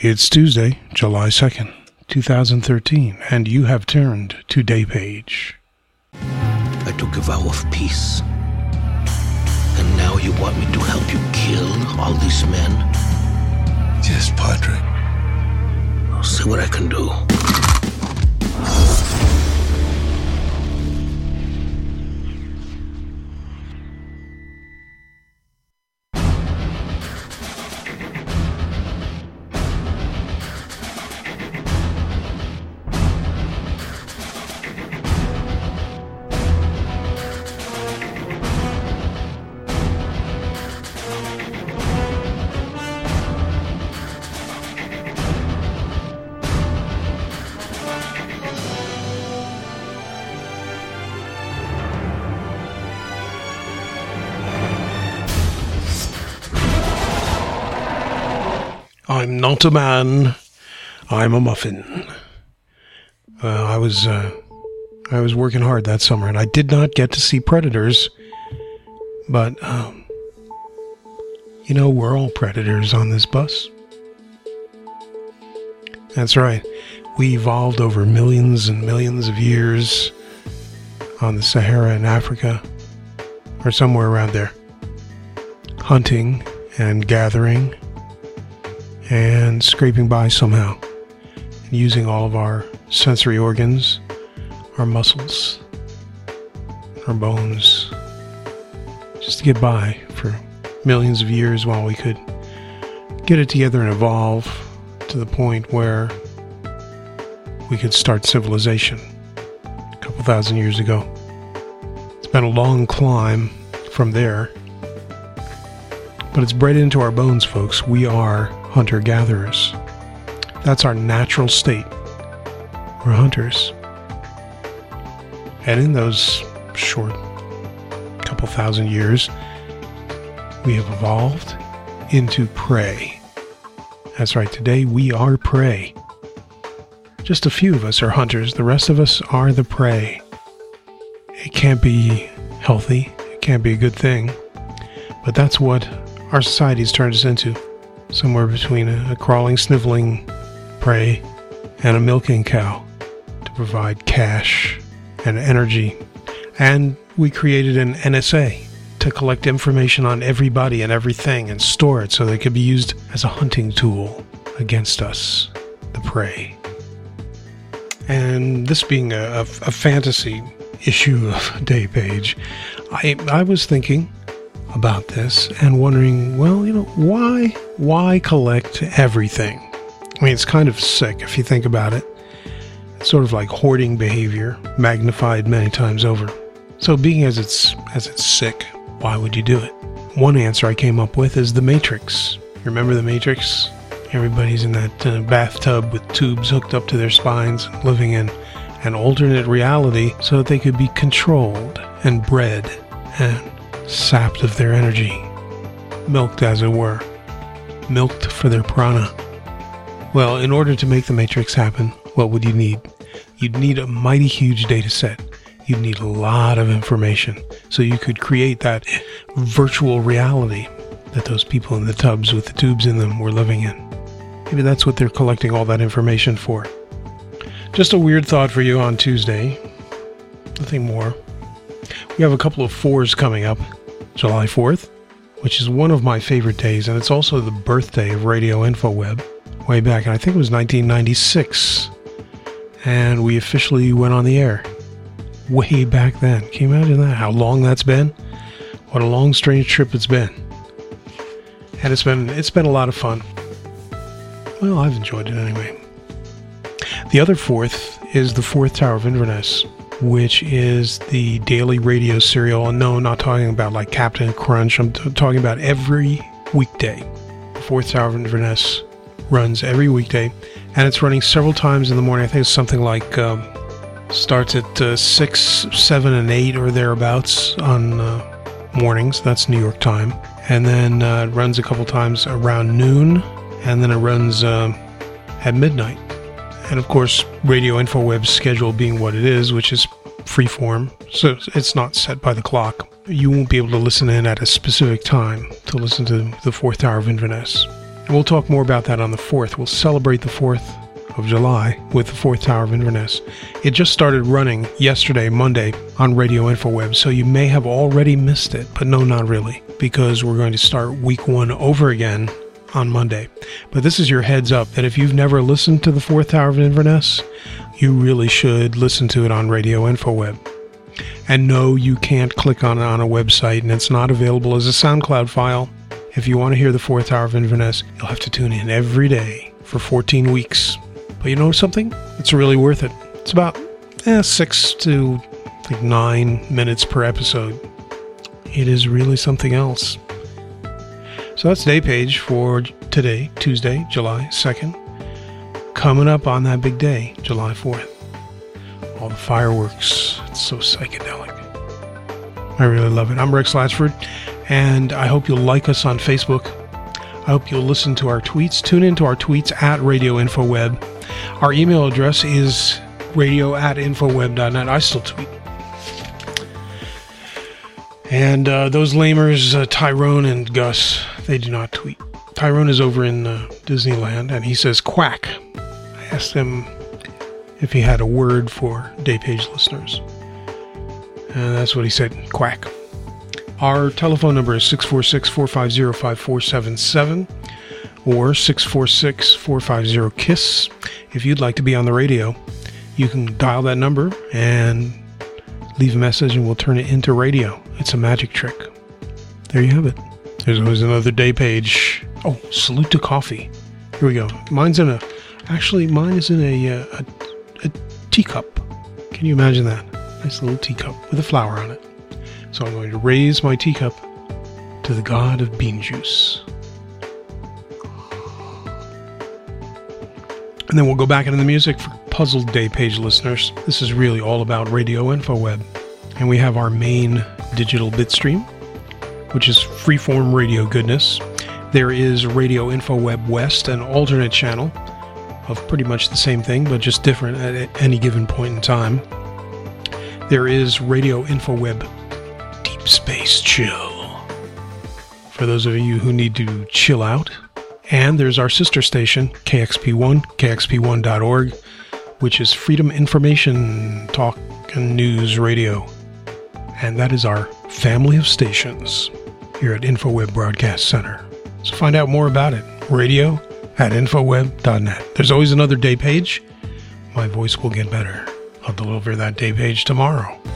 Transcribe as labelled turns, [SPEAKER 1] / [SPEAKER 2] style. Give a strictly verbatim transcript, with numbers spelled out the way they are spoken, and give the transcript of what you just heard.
[SPEAKER 1] It's Tuesday, July second, twenty thirteen, and you have turned to Daypage.
[SPEAKER 2] I took a vow of peace. And now you want me to help you kill all these men?
[SPEAKER 3] Yes, Padre.
[SPEAKER 2] I'll see what I can do.
[SPEAKER 1] I'm not a man. I'm a muffin. Uh, I was uh, I was working hard that summer, and I did not get to see Predators. But um, you know, we're all predators on this bus. That's right. We evolved over millions and millions of years on the Sahara in Africa, or somewhere around there, hunting and gathering and scraping by somehow, and using all of our sensory organs, our muscles, our bones, just to get by for millions of years while we could get it together and evolve to the point where we could start civilization a couple thousand years ago. It's been a long climb from there, but it's bred into our bones, folks. We are hunter-gatherers. That's our natural state. We're hunters. And in those short couple thousand years, we have evolved into prey. That's right, today we are prey. Just a few of us are hunters. The rest of us are the prey. It can't be healthy. It can't be a good thing. But that's what our society's turned us into. Somewhere between a, a crawling, sniveling prey and a milking cow to provide cash and energy. And we created an N S A to collect information on everybody and everything and store it so that it could be used as a hunting tool against us, the prey. And this being a, a, a fantasy issue of Daypage, I, I was thinking about this and wondering, well, you know, why why collect everything? I mean, it's kind of sick if you think about it. It's sort of like hoarding behavior, magnified many times over. So being as it's as it's sick, why would you do it? One answer I came up with is the Matrix. Remember the Matrix? Everybody's in that uh, bathtub with tubes hooked up to their spines, living in an alternate reality so that they could be controlled and bred and sapped of their energy, milked as it were, milked for their prana. Well, in order to make the Matrix happen, what would you need? You'd need a mighty huge data set. You'd need a lot of information so you could create that virtual reality that those people in the tubs with the tubes in them were living in. Maybe that's what they're collecting all that information for. Just a weird thought for you on Tuesday. Nothing more. We have a couple of fours coming up. July fourth, which is one of my favorite days, and it's also the birthday of Radio InfoWeb, way back, and I think it was nineteen ninety-six, and we officially went on the air way back then. Can you imagine that? How long that's been? What a long, strange trip it's been. And it's been it's been a lot of fun. Well, I've enjoyed it anyway. The other fourth is the Fourth Tower of Inverness, which is the daily radio serial. And no, I'm not talking about like Captain Crunch. I'm t- talking about every weekday. The Fourth Tower of Inverness runs every weekday, and it's running several times in the morning. I think it's something like um, starts at uh, six, seven, and eight or thereabouts on uh, mornings. That's New York time. And then uh, it runs a couple times around noon, and then it runs uh, at midnight. And of course, Radio InfoWeb's schedule being what it is, which is freeform, so it's not set by the clock. You won't be able to listen in at a specific time to listen to the Fourth Tower of Inverness. And we'll talk more about that on the fourth. We'll celebrate the fourth of July with the fourth Tower of Inverness. It just started running yesterday, Monday, on Radio InfoWeb, so you may have already missed it, but no, not really, because we're going to start week one over again on Monday. But this is your heads up that if you've never listened to the fourth Tower of Inverness, you really should listen to it on Radio InfoWeb. And no, you can't click on it on a website, and it's not available as a SoundCloud file. If you want to hear the fourth Tower of Inverness, you'll have to tune in every day for fourteen weeks. But you know something? It's really worth it. It's about eh, six to like nine minutes per episode. It is really something else. So that's Day Page for today, Tuesday, July second. Coming up on that big day, July fourth. All the fireworks. It's so psychedelic. I really love it. I'm Rex Latchford, and I hope you'll like us on Facebook. I hope you'll listen to our tweets. Tune into our tweets at Radio InfoWeb. Our email address is radio at infoweb dot net. I still tweet. And uh, those lamers, uh, Tyrone and Gus, they do not tweet. Tyrone is over in uh, Disneyland, and he says quack. I asked him if he had a word for Day Page listeners. And that's what he said, quack. Our telephone number is six four six, four five zero, five four seven seven or six four six, four five zero, KISS. If you'd like to be on the radio, you can dial that number and leave a message and we'll turn it into radio. It's a magic trick. There you have it. There's always another Day Page. Oh, salute to coffee. Here we go. Mine's in a, actually mine is in a, a, a teacup. Can you imagine that? Nice little teacup with a flower on it. So I'm going to raise my teacup to the god of bean juice. And then we'll go back into the music for puzzled Day Page listeners. This is really all about Radio InfoWeb. And we have our main digital bit stream, which is freeform radio goodness. There is Radio InfoWeb West, an alternate channel of pretty much the same thing, but just different at any given point in time. There is Radio InfoWeb Deep Space Chill, for those of you who need to chill out. And there's our sister station, K X P one, K X P one dot org, which is Freedom Information Talk and News Radio. And that is our family of stations here at InfoWeb Broadcast Center. So find out more about it. Radio at infoweb dot net. There's always another Day Page. My voice will get better. I'll deliver that Day Page tomorrow.